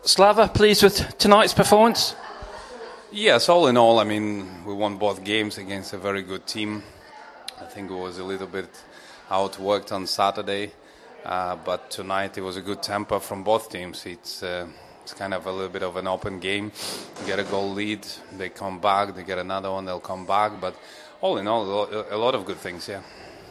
Slava, pleased with tonight's performance? Yes, all in all, I mean, we won both games against a very good team. I think it was a little bit outworked on Saturday, but tonight it was a good temper from both teams. It's kind of a little bit of an open game. You get a goal lead, they come back, they get another one, they'll come back. But all in all, a lot of good things, yeah.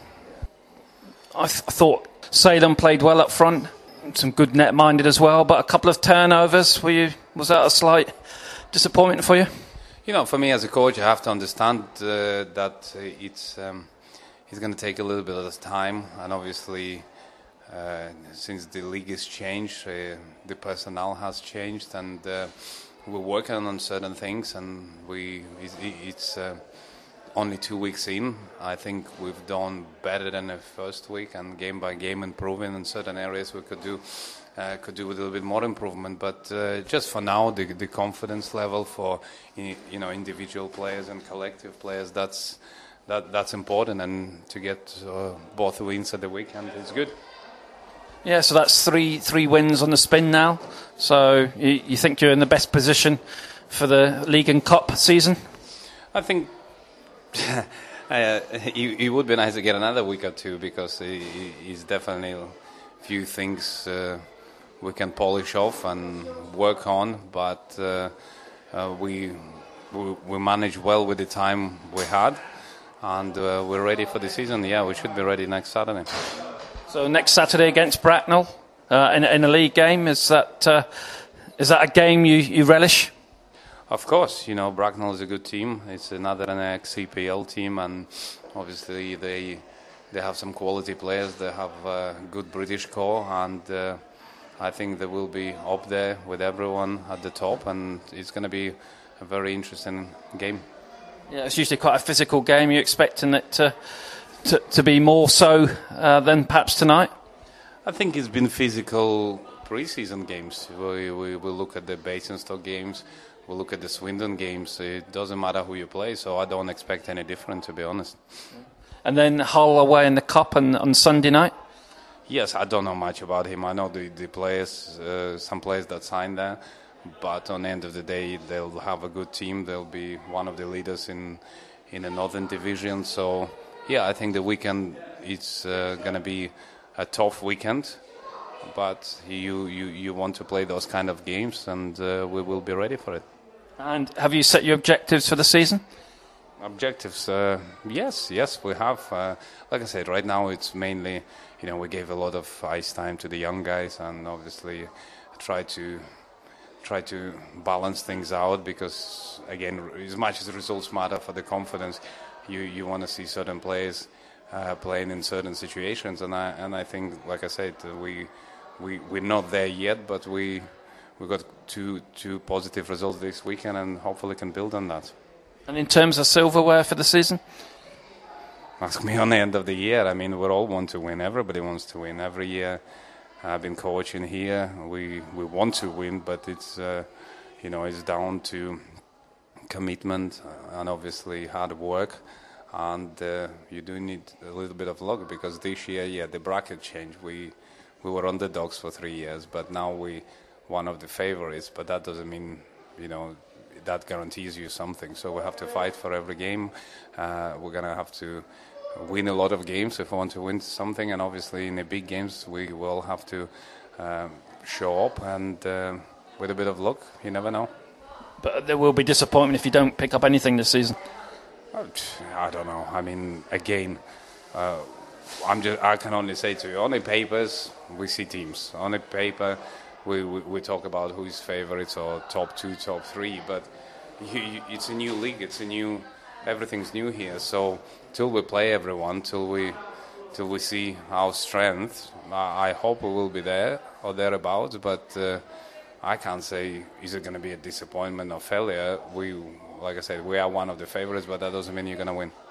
I thought Salem played well up front, some good net-minded as well, but a couple of turnovers. Was that a slight disappointment for you? You know, for me as a coach, I have to understand that it's going to take a little bit of time, and obviously since the league has changed, the personnel has changed, and we're working on certain things, and it's only 2 weeks in. I think we've done better than the first week, and game by game improving in certain areas we could do with a little bit more improvement. But just for now, the confidence level for individual players and collective players, that's important, and to get both wins at the weekend is good. Yeah, so that's three wins on the spin now. So you think you're in the best position for the League and Cup season? I think it would be nice to get another week or two, because it's definitely a few things we can polish off and work on. But we managed well with the time we had, and we're ready for the season. Yeah, we should be ready next Saturday. So next Saturday against Bracknell in a league game, is that a game you relish? Of course, Bracknell is a good team. It's another ex-CPL team, and obviously they have some quality players. They have a good British core, and I think they will be up there with everyone at the top, and it's going to be a very interesting game. Yeah, it's usually quite a physical game. You're expecting it to be more so than perhaps tonight? I think it's been physical pre-season games. We look at the Basingstoke games, we look at the Swindon games. It doesn't matter who you play, so I don't expect any different, to be honest. And then Hull away in the Cup on Sunday night? Yes, I don't know much about him. I know the players, some players that signed there, but on the end of the day, they'll have a good team. They'll be one of the leaders in the Northern Division. So, yeah, I think the weekend it's going to be a tough weekend, but you want to play those kind of games, and we will be ready for it. And have you set your objectives for the season? Objectives, yes, we have. Like I said, right now it's mainly, we gave a lot of ice time to the young guys, and obviously try to balance things out, because again, as much as the results matter for the confidence, you want to see certain players playing in certain situations, and I think, like I said, we're not there yet, but we got two positive results this weekend, and hopefully can build on that. And in terms of silverware for the season? Ask me on the end of the year. I mean, we all want to win. Everybody wants to win. Every year I've been coaching here, we want to win, but it's it's down to commitment and obviously hard work, and you do need a little bit of luck, because this year, the bracket changed. We were underdogs for 3 years, but now we one of the favorites. But that doesn't mean that guarantees you something. So we have to fight for every game. We're gonna have to win a lot of games if we want to win something, and obviously in the big games we will have to show up, and with a bit of luck, you never know. But there will be disappointment if you don't pick up anything this season. I don't know. I mean, again, I can only say to you, on the papers we see teams. On the paper we talk about who is favourites or top 2, top 3, but it's a new league. Everything's new here. So till we play everyone, till we see our strength, I hope we will be there or thereabouts. But I can't say is it going to be a disappointment or failure. Like I said, we are one of the favourites, but that doesn't mean you're going to win.